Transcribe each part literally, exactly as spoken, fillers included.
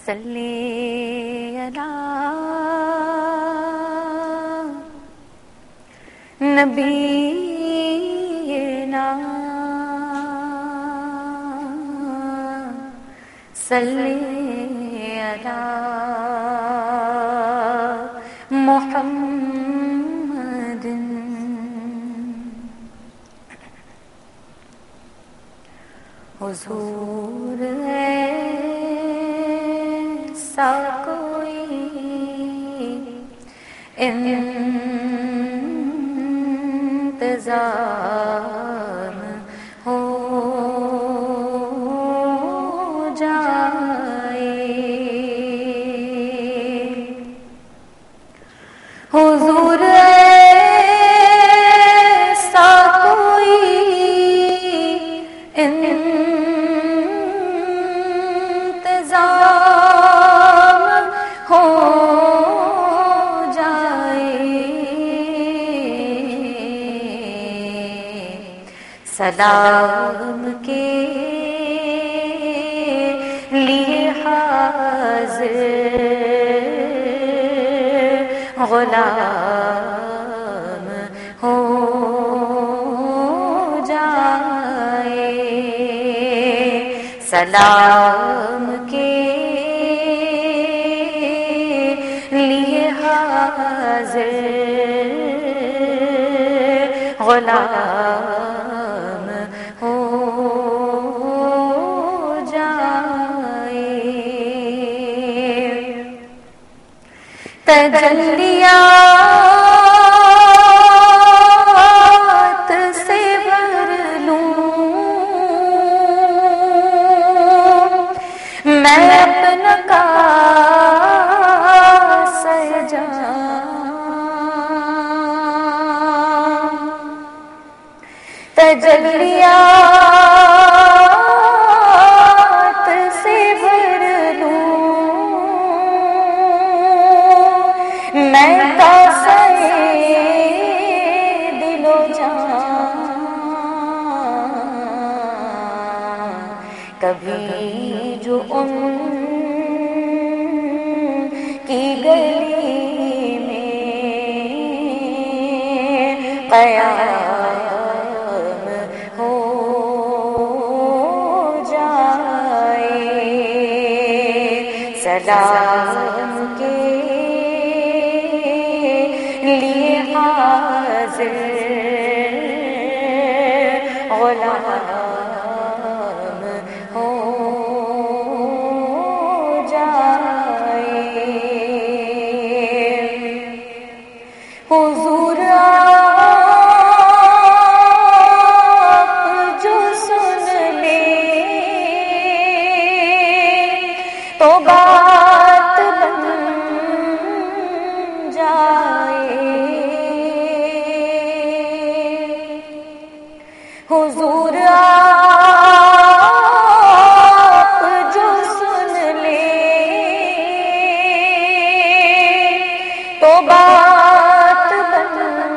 صلی علی نبینا صلی علی محمد حضور ایسا کوئی انتظام ہو جائے حضور ایسا کوئی انتظام ہو سلام کے لیے حاضر غلام ہو جائے سلام کے لیے حاضر غلام تجلیات سے بھر لوں میں اپنا کاس جام تجلیات سے بھر لوں میں کاسے دل و جان کبھی جو ان کی گلی میں قیام ہو جائے سلام کے لیے حاضر غلام ہو جائے حضور آپ جو سن لے تو بات بن جائے حضور آپ جو سن لے تو بات بن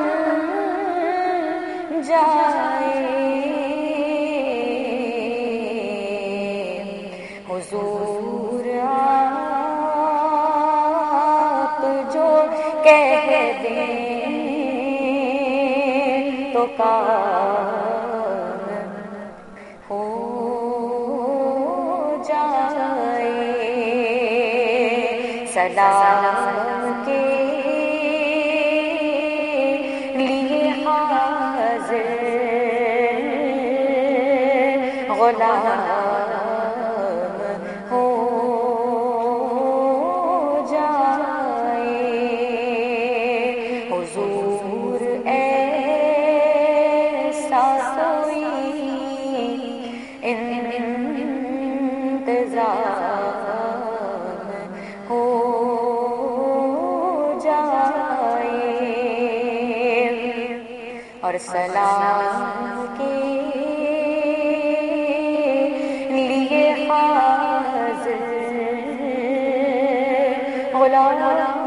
جائے حضور آپ جو کہہ دیں تو کام ہو جائے سلام کے لیے حاضر غلام ہو جائے حضور ایسا کوئی انتظام ہو جائے اور سلام کے لیے حاضر غلام